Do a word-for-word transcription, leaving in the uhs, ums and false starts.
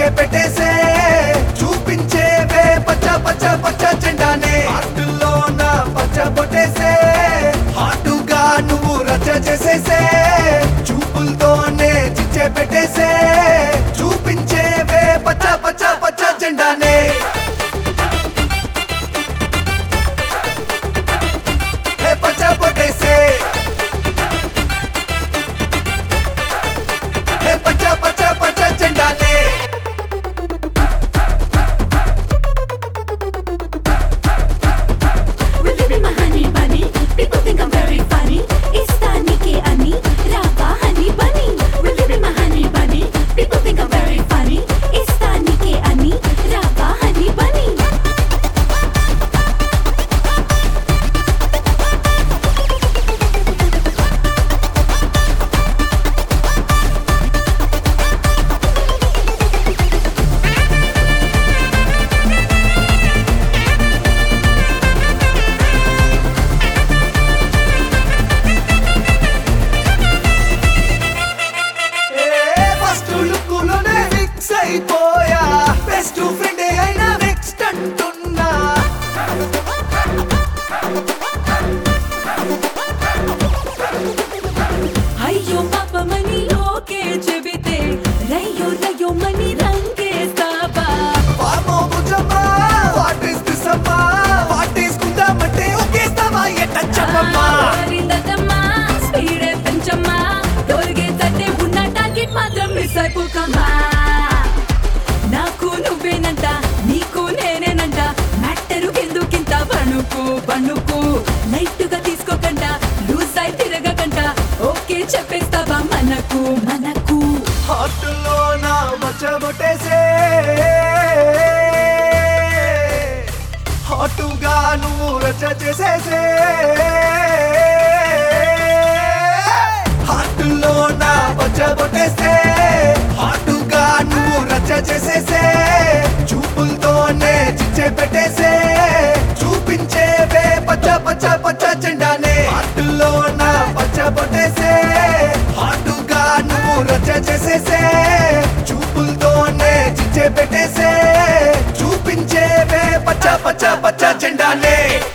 చిచ్చే పెట్టేసే చూపించేవే పచ్చ పచ్చ పచ్చ జెండానే హార్టులో నా పచ్చ పొట్టేసే హాటుగా నువ్వు రచ్చ చేసేసే చూపులతోనే చిచ్చే పెట్టేసే చూపించేవే పచ్చ పచ్చ పచ్చ జెండానే పచ్చ పొట్టేసే పచ్చ పచ్చ పచ్చ జెండానే Will you be my honey bunny? People think I'm very funny. Istanike ani, rava honey bunny. Will you be my honey bunny? People think I'm very funny. Istanike ani, rava honey bunny. First look లోనే fix అయిపోయా best friend అయినా next అంటున్నా అయ్యో పాపమని okay చెబితే రయ్యో రయ్యో మని రంగేస్తావా వామో బుజమ్మా వాట్ ఇస్ దిస్ అమ్మా వాట్ ఇస్ కుందామంటే ఒకేస్తావా ఎట్ట చెప్పమ్మా అరిందమ్మా స్పీడే పెంచమ్మా తోల్గే తట్టే ఉన్న టార్గెట్ మాత్రం మిస్ అయిపోకమ్మా నాకు నువ్వేనంట నీకు నేనేనంట మ్యాటరు ఎందుకింత బణుకు బణుకు లైట్ గా తీసుకోకంట లూజ్ అయి తిరగకంట ఓకే చెప్పేస్తావా మనకు మనకు హార్టులో నా మచ్చబొట్టేసే హాటుగా నువ్వు రచ్చ చేసేసే హార్టులో నా మచ్చబొట్టేసే హాటుగా నువ్వు రచ్చ చేసేసే చూపులతోనే చిచ్చే పెట్టేసే చూపించేవే పచ్చ పచ్చ పచ్చ జెండానే హార్టులో నా మచ్చబొట్టేసే హాటుగా నువ్వు రచ్చ చేసేసే చూపులతోనే చిచ్చే పెట్టేసే చూపించేవే పచ్చ పచ్చ పచ్చ జెండానే